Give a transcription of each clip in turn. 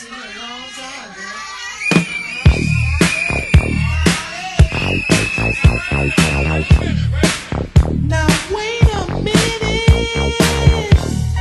Now wait a minute.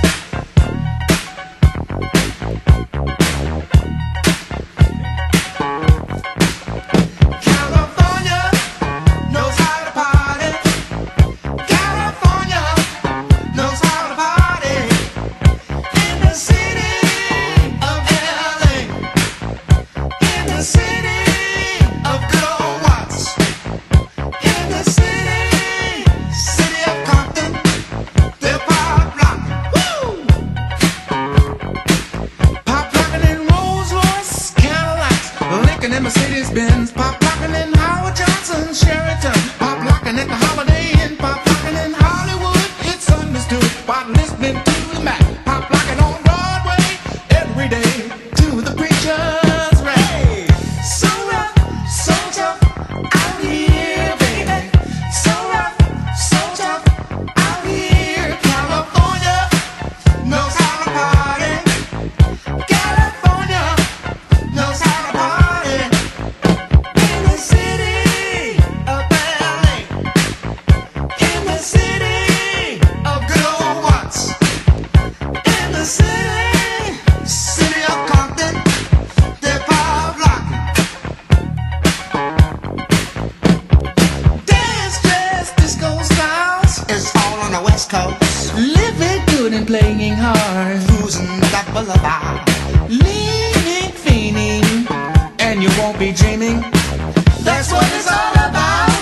California knows how to party. California knows how to party. In the city of LA. In the city of good old Watts. In the city of Compton, they're pop rockin', woo! Pop rockin' in Rolls Royce, Cadillacs, Lincoln and Mercedes Benz, pop rockin' in Howard Johnson, Sheraton, pop rockin' at the Holiday Inn, pop rockin' in Hollywood, it's understood, while listening to the Mac, pop rockin' on Broadway, every day, to the preacher's rap. So rough, so tough, out here, baby. So rough, so tough, out here. California knows how to party. California knows how to party. In the city of LA. In the city of good old Watts. In the city of Compton, they're pop rockin'. Dance, dress, disco styles. It's all on the West Coast. Living good and playing hard. Cruising that boulevard. Leaning, fiending, and you won't be dreaming. That's what it's all about.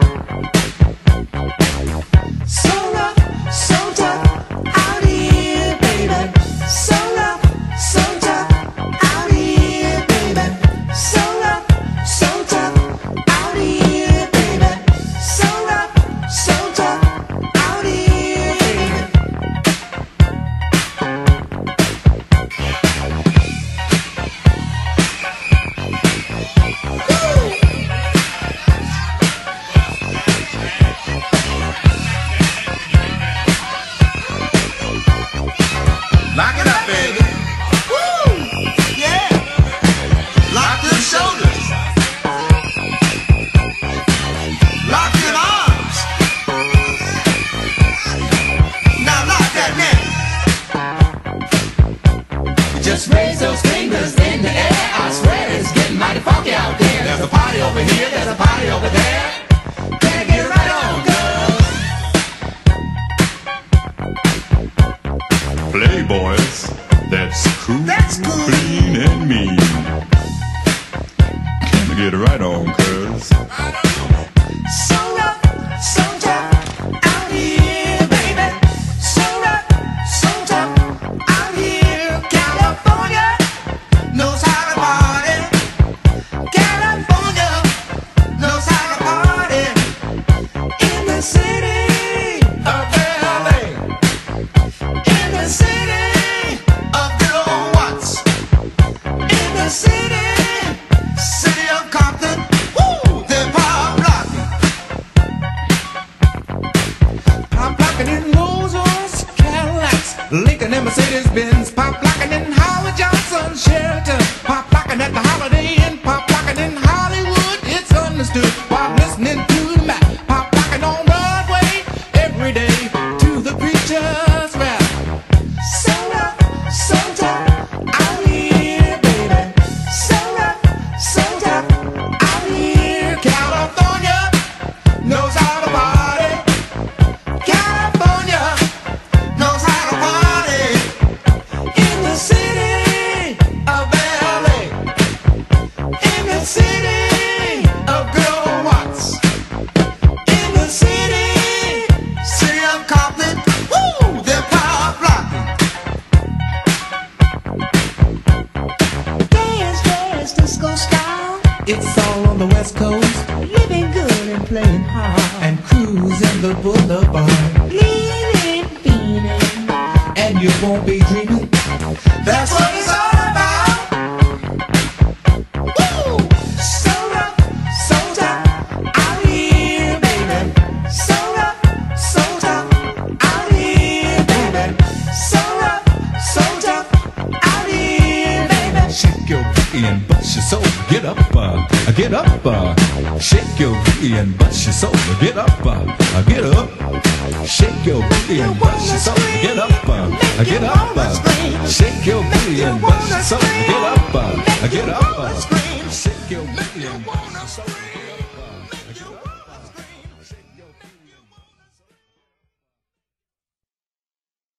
So rough, so tough, out here, baby. So rough, so tough, out here, baby. So rough, so tough, out here, baby. So rough, so tough, out here, baby. Lock it up, baby. Woo! Yeah. Lock your shoulders. Lock your arms. Now lock that neck. Just raise those fingers in the air. I swear it's getting mighty funky out there. There's a party over here, there's a party over there. Better get right on, girls. Playboys, that's cool, That's cool. clean and mean. Can I get right on, cuz? So rough, so tough, out here, baby. So rough, so tough, out here. California knows how to party. California knows how to party. In the city of LA. In the city of good old Watts. In the city of Compton, woo, they're pop rockin'. Pop rockin' in Rolls Royce, Cadillacs, Lincoln and Mercedes Benz, pop rockin' in Howard Johnson, Sheraton, pop rockin' at the Holiday Inn, pop rockin' in Hollywood, it's understood, while listening to the Mac, pop rockin' on Broadway, every day, to the preacher's rap. So rough, so tough, out here, baby. So rough, so tough, out here. California knows how to party. California knows how to party. In the city of LA. In the city of good old Watts. In the city of Compton, woo, they're pop rockin'. Dance, dance, disco style. It's all on the West Coast. Living good and playing hard. And cruising the boulevard. Leaning, fiending, and you won't be dreaming. That's what it's all about. Woo! So rough, so tough, out here, baby. So rough, so tough, out here, baby. So rough, so tough, out here, baby. Shake get up, shake your booty and bust your soul. Get up, shake your booty and bust your soul. Get up, shake your booty and bust your soul. Get up, shake your booty and bust your soul.